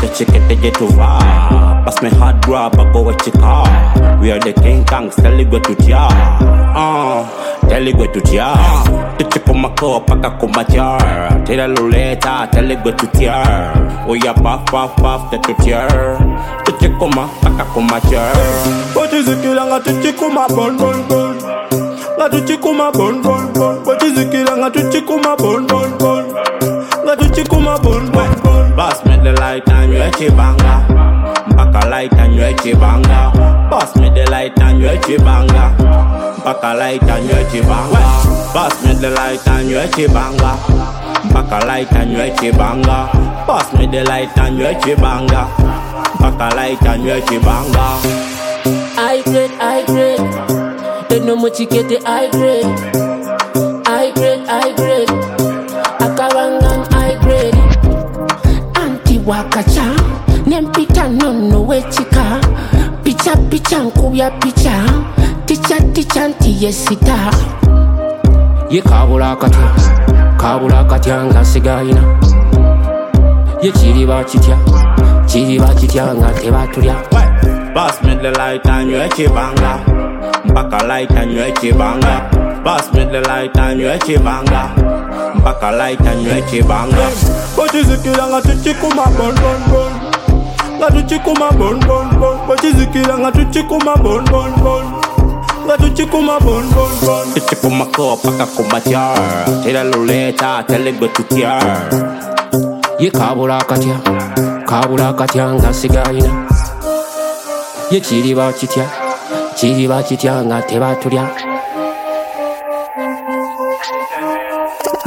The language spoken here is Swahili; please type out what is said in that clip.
tuchikete jetuva. Pass me hard grab, I go with your car. We are the King Kangs, tell you go to tia. Tell you go to tia. Tuchikuma paka kumbatia. Tell you later, tell you go to tia. We are puff, the tia. Tuchikuma paka kumbatia. What is it kilanga tuchikuma bon. La tuchikuma bon. What is it kilanga tuchikuma bon. La tuchikuma bon. Boss me the light and you chibanga. Baka light and you chibanga. Boss me the light and you chibanga. Baka light and you chibanga. Boss me the light and you chibanga. Baka light and you chibanga. Boss me the light and you chibanga. Baka light and you chibanga. I grade. They no much get the I grade. I grade. Akawangang I grade. Anti wakacha. Nempita no wechika. Picha nkuya picha. Ticha ntiyesita. Ye kabula katya nga sigaina. Ye chiriba chitya nga tebatulya. Boss me the light and you chibanga. Baka light and you chibanga. Boss me the light and you chibanga. Baka light and you chibanga. What is it kilanga tuchikuma bon. La tuchikuma bon. What is it kilanga tuchikuma bon. La tuchikuma bon. Tuchikuma paka kumbatia. Tell you later, tell you go to tia. Ye kabula katya nga sigaina. Ye chiriba chitya nga tebatulya.